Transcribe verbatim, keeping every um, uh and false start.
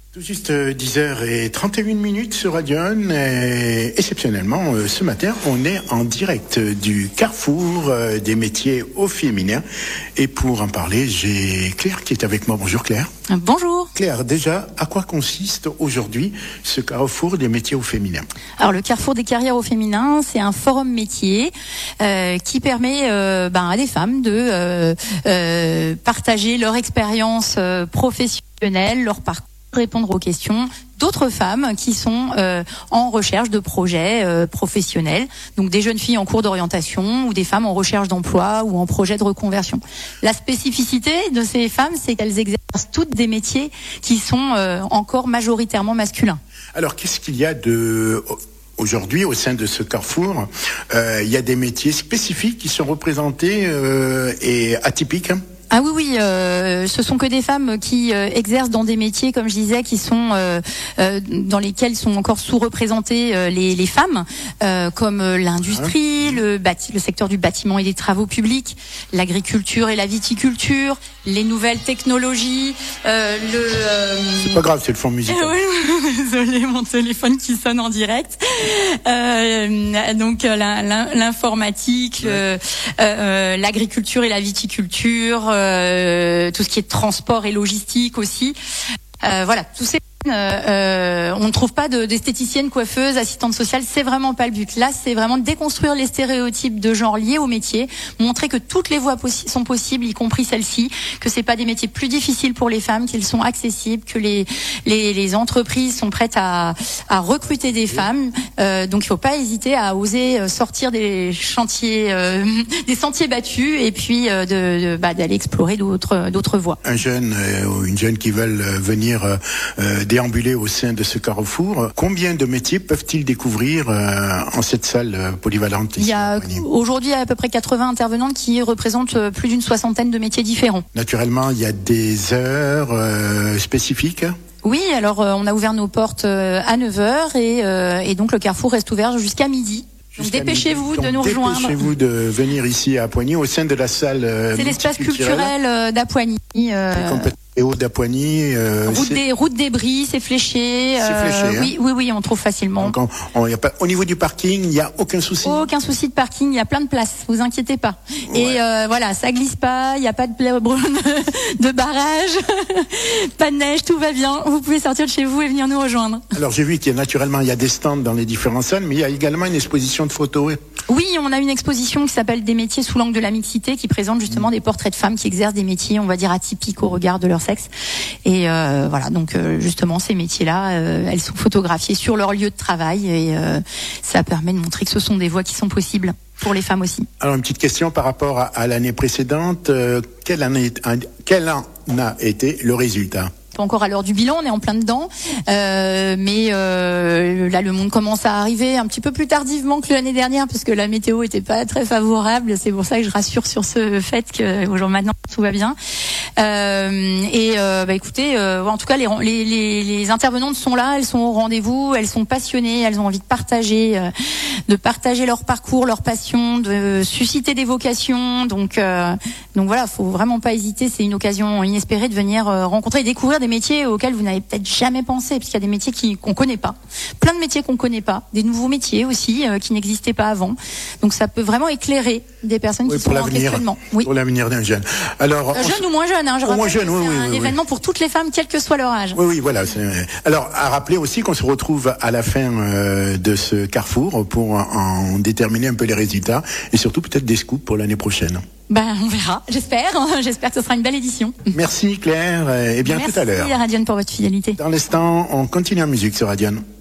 Tout juste dix heures trente et une minutes sur Radion. Et exceptionnellement, ce matin, on est en direct du carrefour des métiers au féminin. Et pour en parler, j'ai Claire qui est avec moi. Bonjour Claire. Bonjour. Claire, déjà, à quoi consiste aujourd'hui ce carrefour des métiers au féminin ? Alors, le carrefour des carrières au féminin, c'est un forum métier euh, qui permet euh, ben, à des femmes de euh, euh, partager leur expérience euh, professionnelle, leur parcours, répondre aux questions d'autres femmes qui sont euh, en recherche de projets euh, professionnels, donc des jeunes filles en cours d'orientation ou des femmes en recherche d'emploi ou en projet de reconversion. La spécificité de ces femmes, c'est qu'elles exercent toutes des métiers qui sont euh, encore majoritairement masculins. Alors, qu'est-ce qu'il y a de... Aujourd'hui, au sein de ce carrefour, euh, il y a des métiers spécifiques qui sont représentés euh, et atypiques. Ah oui, oui, euh, ce sont que des femmes qui euh, exercent dans des métiers, comme je disais, qui sont euh, euh, dans lesquels sont encore sous-représentées euh, les, les femmes, euh, comme euh, l'industrie, le, bâti- le secteur du bâtiment et des travaux publics, l'agriculture et la viticulture, les nouvelles technologies, euh, le... Euh... C'est pas grave, c'est le fond musical. Oui, désolé, mon téléphone qui sonne en direct. Euh, donc la, la, l'informatique, ouais. le, euh, l'agriculture et la viticulture, euh, tout ce qui est transport et logistique aussi. Euh, voilà, tous ces Euh, euh, on ne trouve pas de, d'esthéticienne, coiffeuse, assistante sociale, c'est vraiment pas le but. Là, c'est vraiment de déconstruire les stéréotypes de genre liés au métier, montrer que toutes les voies possi- sont possibles, y compris celle-ci, que c'est pas des métiers plus difficiles pour les femmes, qu'ils sont accessibles, que les les, les entreprises sont prêtes à, à recruter des femmes. Euh, donc, il faut pas hésiter à oser sortir des chantiers, euh, des sentiers battus, et puis euh, de, de bah, d'aller explorer d'autres d'autres voies. Un jeune euh, ou une jeune qui veulent venir euh, déambuler au sein de ce carrefour. Combien de métiers peuvent-ils découvrir euh, en cette salle euh, polyvalente ? Il y a aujourd'hui à peu près quatre-vingts intervenantes qui représentent plus d'une soixantaine de métiers différents. Naturellement, il y a des heures euh, spécifiques ? Oui, alors euh, on a ouvert nos portes euh, à neuf heures et, euh, et donc le carrefour reste ouvert jusqu'à midi. Donc Jusqu'à dépêchez-vous midi. de nous Donc, rejoindre. Dépêchez-vous de venir ici à Apoigny au sein de la salle euh, C'est l'espace culturel euh, d'Apoigny. Euh, Et haut d'Apoigny. Euh, route, des, route des Bris, c'est fléché. C'est euh, fléché. Hein. Oui, oui, oui, on trouve facilement. Donc, on, on, y a pas, au niveau du parking, il n'y a aucun souci. Aucun souci de parking, il y a plein de places, vous inquiétez pas. Ouais. Et euh, voilà, ça glisse pas, il n'y a pas de, de barrage, pas de neige, tout va bien. Vous pouvez sortir de chez vous et venir nous rejoindre. Alors j'ai vu qu'il y a naturellement il y a des stands dans les différentes salles, mais il y a également une exposition de photos. Oui, on a une exposition qui s'appelle Des métiers sous l'angle de la mixité, qui présente justement mmh. des portraits de femmes qui exercent des métiers, on va dire atypiques au regard de leur sexe. Et euh, voilà, donc euh, justement ces métiers-là, euh, elles sont photographiées sur leur lieu de travail et euh, ça permet de montrer que ce sont des voies qui sont possibles pour les femmes aussi. Alors une petite question par rapport à, à l'année précédente, euh, quel, en est, quel en a été le résultat ? Pas encore à l'heure du bilan, on est en plein dedans, euh, mais euh, là le monde commence à arriver un petit peu plus tardivement que l'année dernière parce que la météo était pas très favorable. C'est pour ça que je rassure sur ce fait que aujourd'hui maintenant tout va bien. Euh, et euh, bah écoutez, euh, en tout cas les, les, les, les intervenantes sont là, elles sont au rendez-vous, elles sont passionnées, elles ont envie de partager, euh, de partager leur parcours, leur passion, de susciter des vocations. Donc euh, donc voilà, faut vraiment pas hésiter. C'est une occasion inespérée de venir euh, rencontrer et découvrir des métiers auxquels vous n'avez peut-être jamais pensé, puisqu'il y a des métiers qui, qu'on connaît pas, plein de métiers qu'on connaît pas, des nouveaux métiers aussi euh, qui n'existaient pas avant. Donc ça peut vraiment éclairer des personnes oui, qui sont en questionnement. Oui, pour l'avenir d'un jeune. Alors euh, jeune ou moins jeune, hein, je rappelle moins jeune, que oui, c'est oui, un oui, événement oui. pour toutes les femmes, quel que soit leur âge. Oui, oui, voilà. C'est... Alors à rappeler aussi qu'on se retrouve à la fin euh, de ce carrefour pour en déterminer un peu les résultats et surtout peut-être des scoops pour l'année prochaine. Ben, on verra, j'espère. J'espère que ce sera une belle édition. Merci Claire, et bien Merci tout à l'heure. Merci Radion pour votre fidélité. Dans l'instant, on continue en musique sur Radion.